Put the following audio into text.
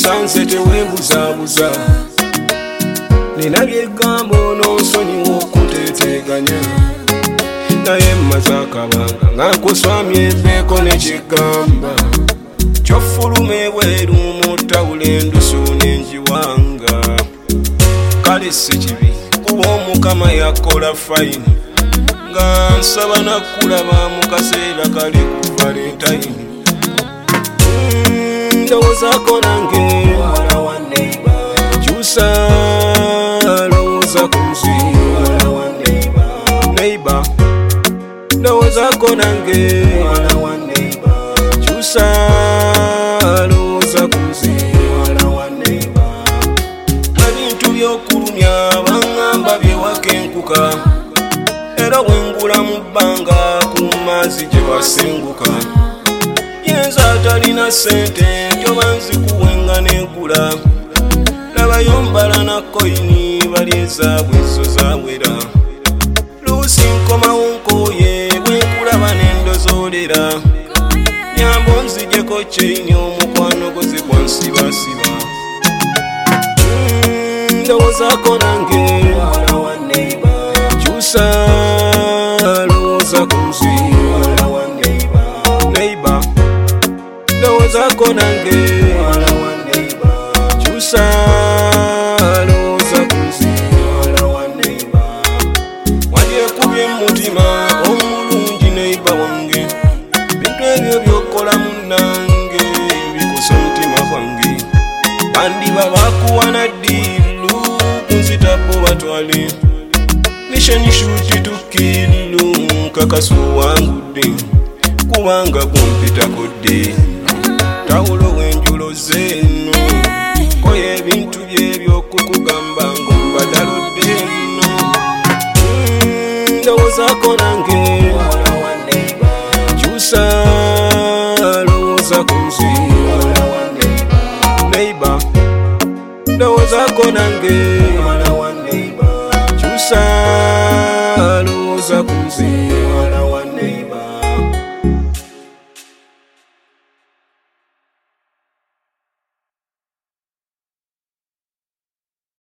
nze teweebuzabuza nina byegamba n'onsonyiwa okuteeteganya naye mmaze akabanga nga nkuswamya embeeko nekigamba kyofuluma ebweru mu ttawula endusu n'enjiwanga kale si kibi kuba omukama yakola fayini nga nsaba nakulaba mu kaseera kali ku valentine ndowoozaako nange kyusa lowooza ku nsi neighbor ndowoozaako nange kyusa lowooza ku nsi ebintu by'okulumya baŋŋamba byewaka enkuka era wengula mu bbanga ku maazi gye wasenguka yenza atalina ssente njoba nzikuwenga negula labayo mbala na koyini bali ezaabwe ezo zawera luusi nkomawo nkooye bwenkulaba nendozoolera nyambo nzijeko kyeyini omukwano goze gwansibasiba ndowoozaako nange kyusa lowooza ku nsi neighbor ndowoozaako nange kyusa lowooza ku nsi walyekubye mutima omulungi neighbor wange bintu ebyo byokola munnange bikusa omutima gwange bandiba bakuwana ddiilu kunzitabo batwale misheni shuti tukilu nkakasu wangudde kubanga gumpitako dde tawulo w'enjulo zeno koye ebintu by'ebyokukugamba ngombadalodde eno ndowoozaako nange kyusa lowooza ku nsi neighbor ndowoozaako nange kyusa lowooza ku nsi